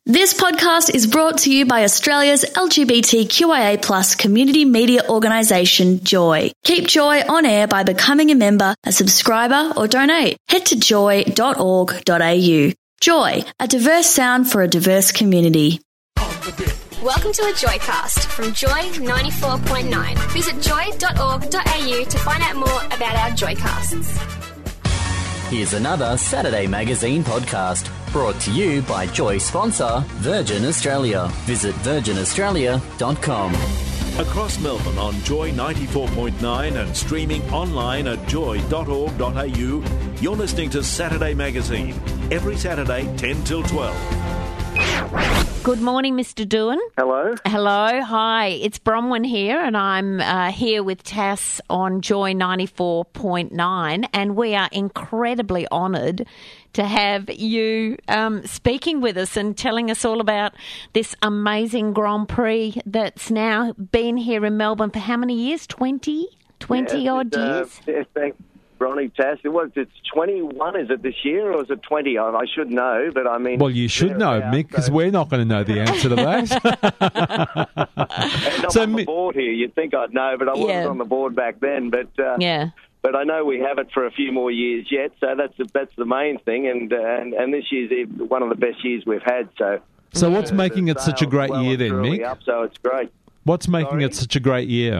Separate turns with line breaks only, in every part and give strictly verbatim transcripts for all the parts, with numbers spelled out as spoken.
This podcast is brought to you by Australia's L G B T Q I A plus community media organisation, Joy. Keep Joy on air by becoming a member, a subscriber or donate. Head to joy dot org dot a u. Joy, a diverse sound for a diverse community.
Welcome to a Joycast from Joy ninety-four point nine. Visit joy dot org dot a u to find out more about our Joycasts.
Here's another Saturday Magazine podcast brought to you by Joy sponsor Virgin Australia. Visit virgin australia dot com.
Across Melbourne on Joy ninety-four point nine and streaming online at joy dot org dot a u, you're listening to Saturday Magazine every Saturday ten till twelve.
Good morning, Mister Doohan.
Hello.
Hello. Hi. It's Bronwyn here, and I'm uh, here with Tass on Joy ninety-four point nine, and we are incredibly honoured to have you um, speaking with us and telling us all about this amazing Grand Prix that's now been here in Melbourne for how many years? twenty? twenty
yes,
odd
uh,
years?
Yes, thanks, Bronnie, Tass. It was, it's twenty-one, is it this year, or is it twenty? I, I should know, but I mean...
Well, you should know, out, Mick, because so. we're not going to know the answer to that.
And I'm
so,
on the board here. You'd think I'd know, but I wasn't
yeah.
on the board back then. But uh,
yeah.
But I know we have it for a few more years yet, so that's the, that's the main thing. And, uh, and and this year's one of the best years we've had. So,
so what's
uh,
making it such a great
well
year then, Mick?
Up, so it's great.
What's making
Sorry?
it such a great year?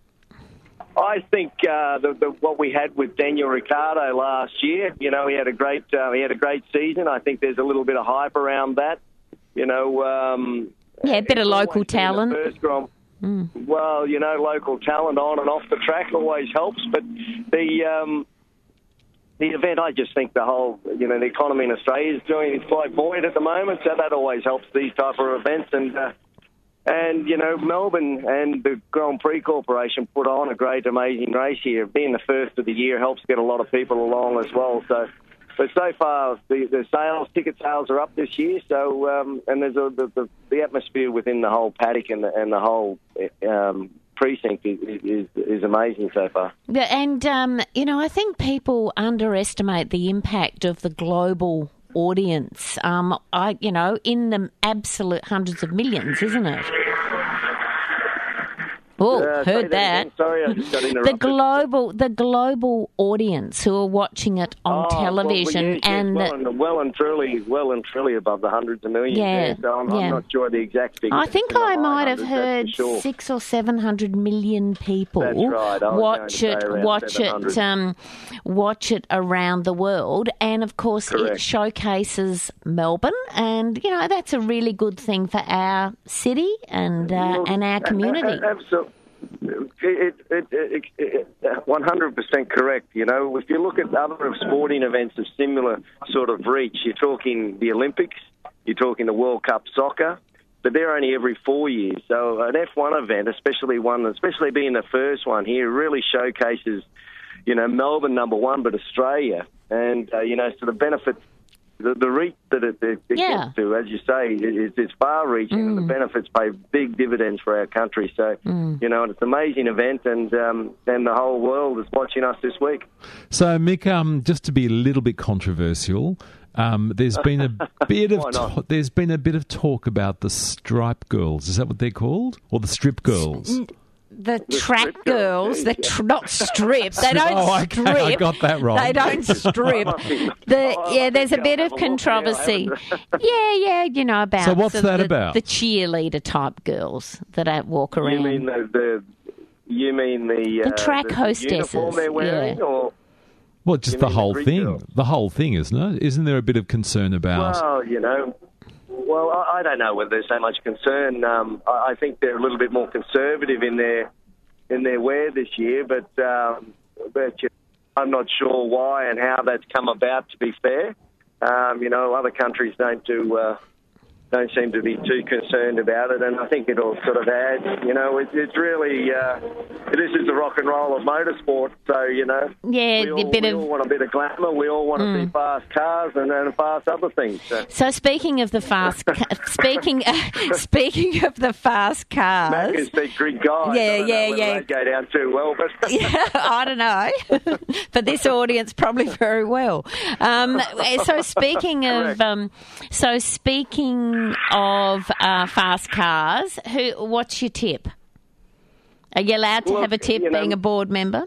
I think uh, the, the, what we had with Daniel Ricciardo last year, you know, he had a great uh, he had a great season. I think there's a little bit of hype around that. You know, um,
yeah, a bit of local talent.
First Grand, mm. Well, you know, local talent on and off the track always helps. But the um, the event, I just think the whole, you know, the economy in Australia is doing it's quite buoyant at the moment, so that always helps these type of events. And uh, And, you know, Melbourne and the Grand Prix Corporation put on a great, amazing race here. Being the first of the year helps get a lot of people along as well. So, but so far, the, the sales, ticket sales are up this year. So, um, and there's a, the, the, the atmosphere within the whole paddock and the, and the whole um, precinct is, is, is amazing so far.
Yeah, and, um, you know, I think people underestimate the impact of the global audience, um, I, you know, in the absolute hundreds of millions, isn't it? Oh,
uh,
heard that.
that Sorry, I just got interrupted.
The global, the global audience who are watching it on
oh,
television,
well, yes,
and
yes, well, and well and truly, well and truly above the hundreds of millions.
Yeah,
there, so I'm,
yeah.
I'm not sure the exact figure.
I think I might have heard
sure.
six or seven hundred million people
That's right. I was
watch
going
it,
to say around
watch
seven hundred.
it, um, watch it around the world, and of course
Correct.
it showcases Melbourne, and you know that's a really good thing for our city and uh,
well,
and our community.
Absolutely. It, it, it, it, one hundred percent correct. You know, if you look at other sporting events of similar sort of reach, you're talking the Olympics, you're talking the World Cup soccer, but they're only every four years. So an F one event, especially one, especially being the first one here, really showcases, you know, Melbourne number one, but Australia, and uh, you know, so the benefits. The, the reach that it, it, it
yeah.
gets to, as you say, is, is far-reaching, mm. and the benefits pay big dividends for our country. So, mm. you know, it's an amazing event, and um, and the whole world is watching us this week.
So, Mick, um, just to be a little bit controversial, um, there's been a bit of to- there's been a bit of talk about the Stripe Girls. Is that what they're called, or the Strip Girls?
The, the track girls, they're tr- not strip. They don't
oh, okay.
strip.
I got that wrong.
They don't strip. The, yeah, there's a bit of controversy. Yeah, yeah, you know about.
So what's
the,
that
the,
about?
The cheerleader type girls that uh, walk around.
You mean the, the you mean the
the
uh,
track
the
hostesses?
Uniform they're wearing,
yeah.
or
well, just the whole
the
thing.
girls?
The whole thing, isn't it? Isn't there a bit of concern about?
Well, you know. Well, I, I don't know whether there's so much concern. Um, I, I think they're a little bit more conservative in their in their wear this year, but um, but you know, I'm not sure why and how that's come about. To be fair, um, you know, other countries don't do. Uh, don't seem to be too concerned about it, and I think it'll sort of add, you know, it, it's really, uh, this is the rock and roll of motorsport, so, you know,
yeah,
we, all,
a bit
we
of...
all want a bit of glamour, we all want
mm.
to see fast cars and, and fast other things. So,
so speaking of the fast, ca- speaking uh, speaking of the fast cars...
Mac is the Greek guy.
Yeah,
I don't
yeah,
know
yeah.
They go down too well, but...
yeah, I don't know. For this audience, probably very well. Um, so speaking of... Um, so speaking Speaking of uh, fast cars, who? What's your tip? Are you allowed to
Look,
have a tip
you know,
being a board member?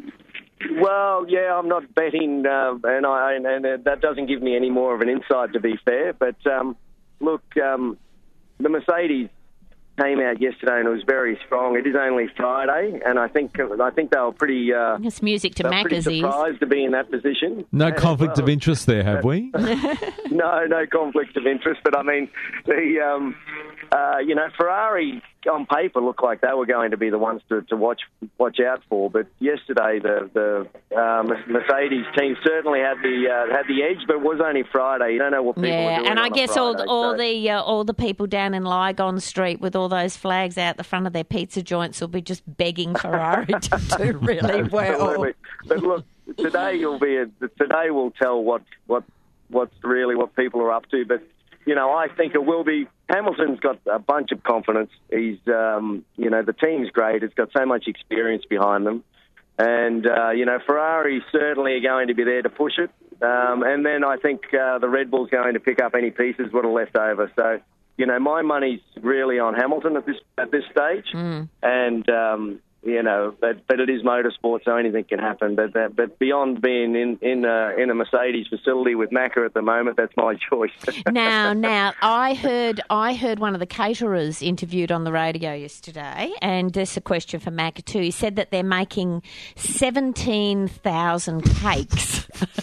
Well, yeah, I'm not betting, uh, and I and that doesn't give me any more of an insight, to be fair. But um, look, um, the Mercedes came out yesterday and it was very strong. It is only Friday, and I think I think they were pretty. Uh,
it's music to
Macca's ears. Pretty surprised to be in that position.
No conflict well. of interest there, have we?
no, no conflict of interest. But I mean, the um, uh, you know, Ferrari on paper looked like they were going to be the ones to, to watch watch out for. But yesterday, the the uh, Mercedes team certainly had the uh, had the edge, but it was only Friday. You don't know what people
yeah,
are doing.
and I guess
Friday,
all all
so.
the uh, all the people down in Lygon Street with all those flags out the front of their pizza joints will be just begging Ferrari to do really well.
But look, today you'll be a, today will tell what what what's really what people are up to. But you know, I think it will be. Hamilton's got a bunch of confidence. He's, um, you know, the team's great. It's got so much experience behind them. And, uh, you know, Ferrari certainly are going to be there to push it. Um, and then I think uh, the Red Bull's going to pick up any pieces that are left over. So, you know, my money's really on Hamilton at this at this stage. Mm. And, um, you know, but, but it is motorsport, so anything can happen. But that, but beyond being in in a, in a Mercedes facility with Macca at the moment, that's my choice.
now, now, I heard I heard one of the caterers interviewed on the radio yesterday, and this is a question for Macca too. He said that they're making seventeen thousand cakes,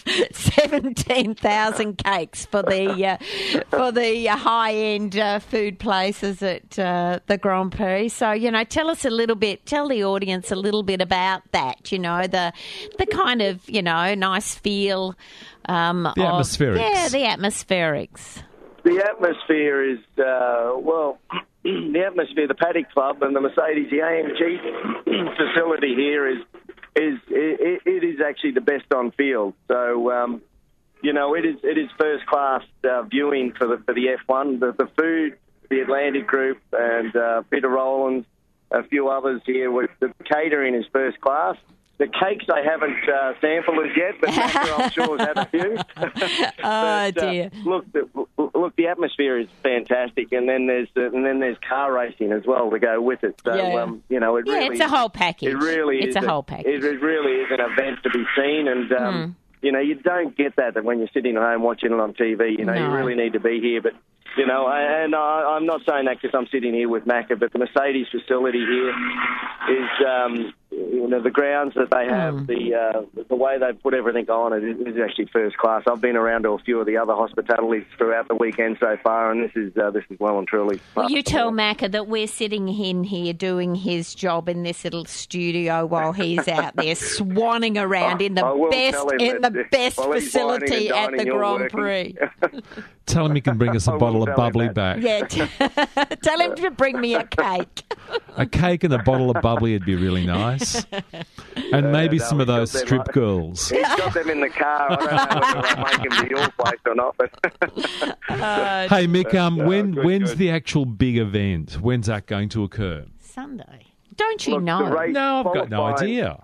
seventeen thousand cakes for the uh, for the high end uh, food places at uh, the Grand Prix. So, you know, tell us a little bit. Tell the audience a little bit about that, you know, the the kind of, you know, nice feel. Um,
the
of,
atmospherics.
Yeah, the atmospherics.
The atmosphere is, uh, well, the atmosphere, the Paddock Club and the Mercedes, the A M G facility here is, is it, it is actually the best on field. So, um, you know, it is it is first class uh, viewing for the for the F one. The, the food, the Atlantic Group and uh, Peter Rowlands, a few others here. With the catering is first class. The cakes I haven't uh, sampled as yet, but Macca, I'm sure has had a few.
oh
but,
dear!
Uh, look, the, look, the atmosphere is fantastic, and then there's uh, and then there's car racing as well to go with it. So
yeah.
um, you know, it
yeah,
really
it's a whole package.
It really
it's
is
a whole package.
It, it really is an event to be seen, and um,
mm.
you know, you don't get that when you're sitting at home watching it on T V. You know,
no.
you really need to be here, but. You know, and I, I'm not saying that because I'm sitting here with Macca, but the Mercedes facility here is, um, you know, the grounds that they have, mm. the uh, the way they put everything on, it is actually first class. I've been around to a few of the other hospitalities throughout the weekend so far, and this is uh, this is well and truly.
Well, you tell Macca that we're sitting in here doing his job in this little studio while he's out there swanning around in the best in
that,
the best
well,
facility at the Grand Prix.
Tell him he can bring us a bottle of bubbly back.
Yeah, t- tell him to bring me a cake.
A cake and a bottle of bubbly would be really nice. And maybe uh, no, some of those strip them, girls.
He's got them in the car. I don't know whether I'll make him to your place or not. But
uh,
hey, Mick, um,
no,
when,
good,
when's
good.
the actual big event? When's that going to occur?
Sunday. Don't you
Look,
know?
No, I've got no idea.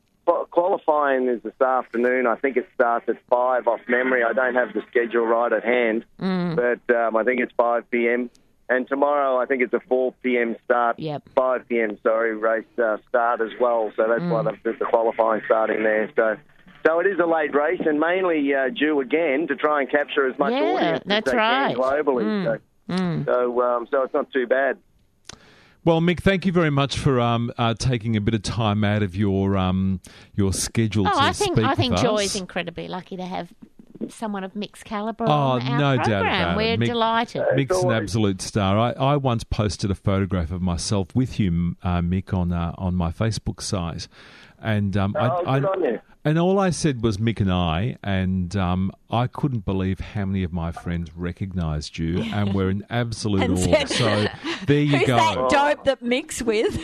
Qualifying is this afternoon. I think it starts at five off memory. I don't have the schedule right at hand,
mm.
but um, I think it's five p.m. And tomorrow I think it's a four p.m. start,
yep.
five p.m., sorry, race uh, start as well. So that's mm. why the, the qualifying starting there. So so it is a late race and mainly uh, due again to try and capture as much
yeah,
audience
that's
as they
right.
can globally.
Mm.
So,
mm.
so, um, so it's not too bad.
Well, Mick, thank you very much for um, uh, taking a bit of time out of your um, your schedule
oh,
to
I think
speak
I think
with
Joy
us.
is incredibly lucky to have someone of Mick's calibre
oh,
on our
no
program.
doubt about
We're
it. Mick,
delighted.
Mick's an absolute star. I, I once posted a photograph of myself with you, uh, Mick, on uh, on my Facebook site, and um,
oh,
I,
good
I
on you.
and all I said was Mick and I, and um, I couldn't believe how many of my friends recognised you, and we're in absolute
And
awe.
said,
So there you
Who's
go.
that dope that Mick's with?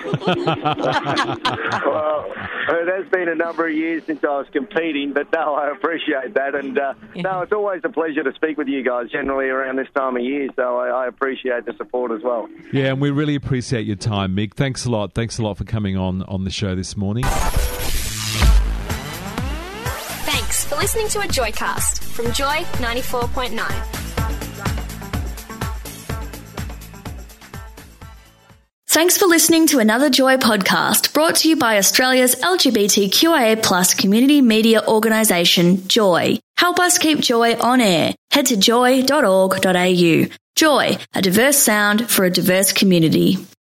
Well, it has been a number of years since I was competing, but no, I appreciate that. And uh, no, it's always a pleasure to speak with you guys generally around this time of year, so I, I appreciate the support as well.
Yeah, and we really appreciate your time, Mick. Thanks a lot. Thanks a lot for coming on, on the show this morning.
Thanks for listening to a Joycast from Joy ninety-four point nine.
Thanks for listening to another Joy podcast brought to you by Australia's L G B T Q I A plus community media organisation, Joy. Help us keep Joy on air. Head to joy dot org dot a u. Joy, a diverse sound for a diverse community.